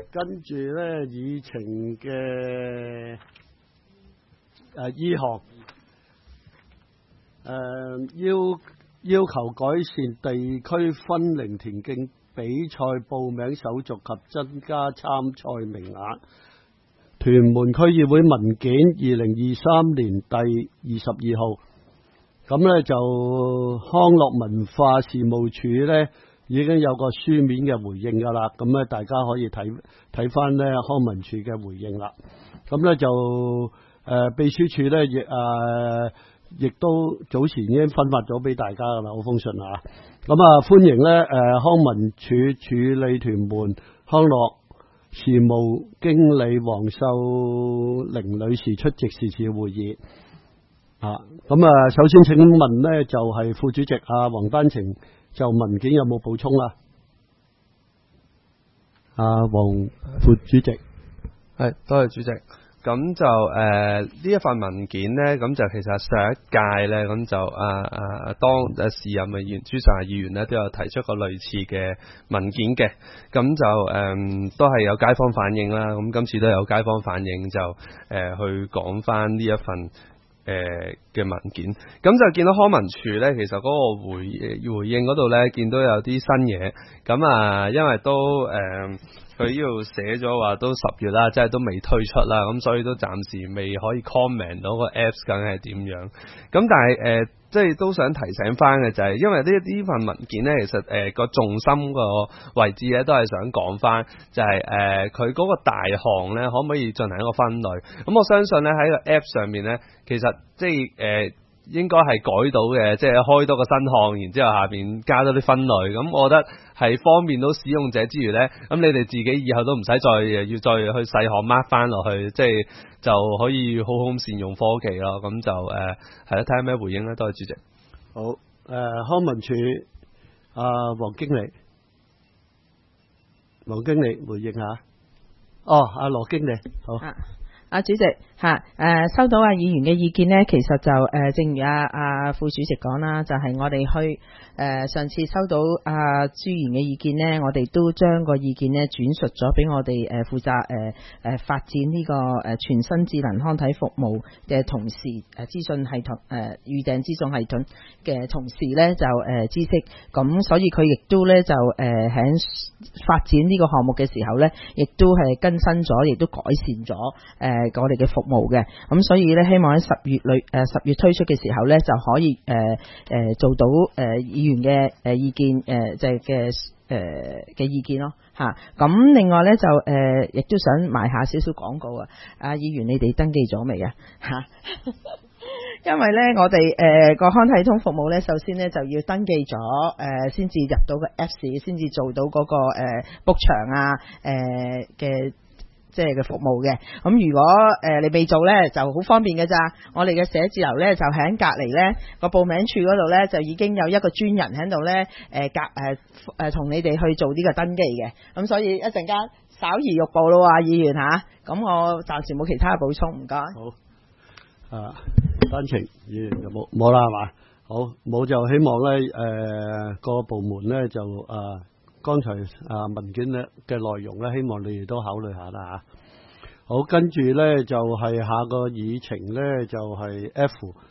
跟住咧議程嘅依項要求改善地區分齡田徑比賽報名手續及增加參賽名額。屯門區議會文件2023年第22號，咁咧就康樂文化事務署咧已經有個書面嘅回應㗎啦，咁咧大家可以睇翻咧康文署嘅回應啦。咁咧就秘書處咧亦都早前已經分發咗俾大家㗎啦，嗰封信啊。咁歡迎咧康文署處理屯門康樂事務經理黃秀玲女士出席是次會議。咁首先請問咧就係副主席黃丹晴就文件有冇補充啊？黃副主席， 係多謝主席。咁就呢一份文件呢，咁就其實上一屆呢，咁就當時任嘅議員朱尚議員呢，都有提出過類似嘅文件嘅。咁就都係有街坊反映啦。咁今次都有街坊反映，就去講翻呢一份嘅文件。咁就見到康文署呢，其實嗰個回應嗰度呢，見到有啲新嘢。咁因為都佢呢度寫咗話都10月啦，即係都未推出啦，咁所以都暫時未可以 comment 到個 apps 究竟係點樣。咁但係即係都想提醒翻嘅就係，因為呢份文件呢，其實個重心個位置咧都係想講翻，就係佢嗰個大項呢，可唔可以進行一個分類？咁我相信呢，喺個 app 上面呢，其實即係應該係改到嘅，即係開多個新項，然之後下邊加多啲分類。咁我覺得係方便到使用者之餘呢，咁你哋自己以後都唔使再要去細項 mark 翻落去，即係就可以好好善用科技咯。咁就係啦，睇下咩回應啦。多謝主席。 好，康文署黃經理回應下。羅經理好。 主席收到議員嘅意見呢，其實就正如副主席講啦，就係我哋去上次收到朱議員嘅意見呢，我哋都將個意見呢轉述咗俾我哋負責發展呢個全新智能康體服務嘅同事資訊系統預訂資訊系統嘅同事呢，就知悉，咁所以佢亦都呢，就喺發展呢個項目嘅時候呢，亦都係更新咗，亦都改善咗我哋嘅服務嘅。咁所以呢，希望喺10月推出嘅時候呢，就可以做到議員嘅意見即係嘅意見咯嚇。咁另外呢，就亦都想賣下少少廣告啊！議員你哋登記咗未啊？嚇！因為呢，我哋個康體通服務呢，首先呢就要登記咗先至入到個 Apps， 先至做到嗰個book 場嘅即係嘅服務嘅。咁如果你未做呢，就好方便嘅咋。我哋嘅寫字樓呢，就喺隔離呢個報名處嗰度呢，就已經有一個專人喺度呢，同你哋去做呢個登記嘅。咁所以一陣間稍而欲步咯，議員嚇。咁我暫時冇其他嘅補充，唔該。 好。丹晴議員就冇啦係嘛？好，冇就希望咧各部門咧就剛才文件咧嘅內容咧，希望你哋都考慮下啦嚇。好，跟住咧就係下個議程咧就係 F